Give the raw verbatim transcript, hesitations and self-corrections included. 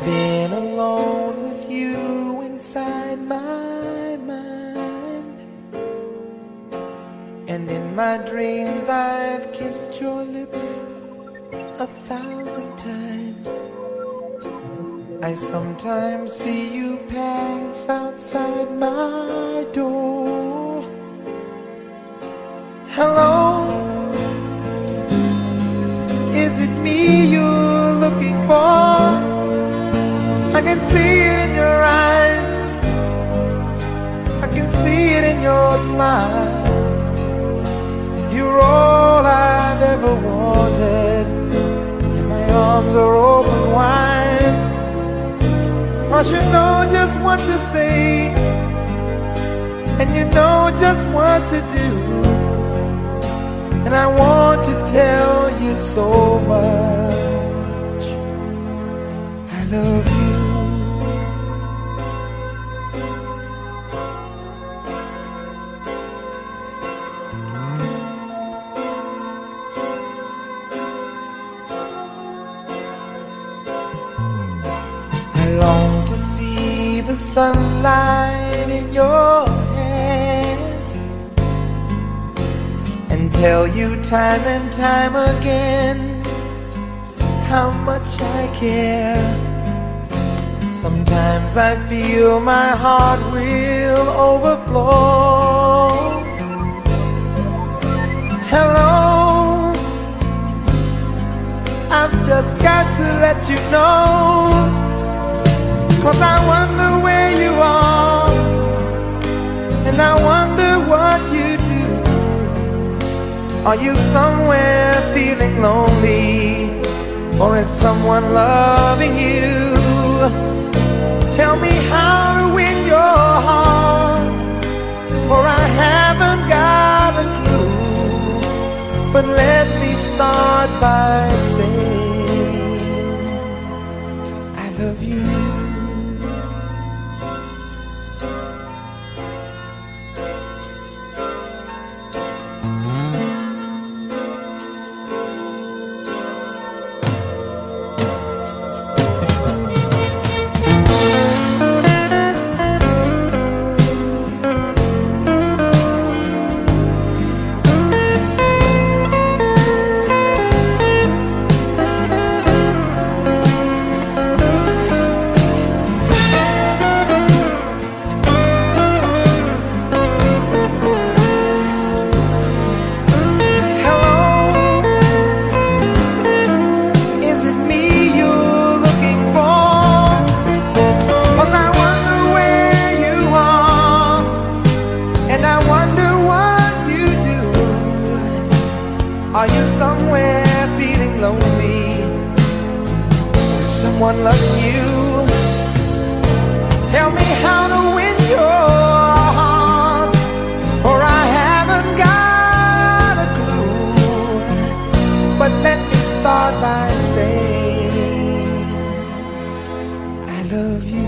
been alone with you inside my mind, and in my dreams I've kissed your lips a thousand times. I sometimes see you pass outside my door. Hello, is it me you're looking for? I can see it in your eyes, I can see it in your smile. You're all I've ever wanted, and my arms are open wide. 'Cause you know just what to say, and you know just what to do, and I want to tell you so much I love you. I long to see the sunlight in your hair and tell you time and time again how much I care. Sometimes I feel my heart will overflow. Hello, I've just got to let you know, 'cause I wonder where you are, and I wonder what you do. Are you somewhere feeling lonely, or is someone loving you? Tell me how to win your heart, for I haven't got a clue. But let me start by saying I love you. Are you somewhere feeling lonely? Is someone loving you? Tell me how to win your heart, for I haven't got a clue. But let me start by saying I love you.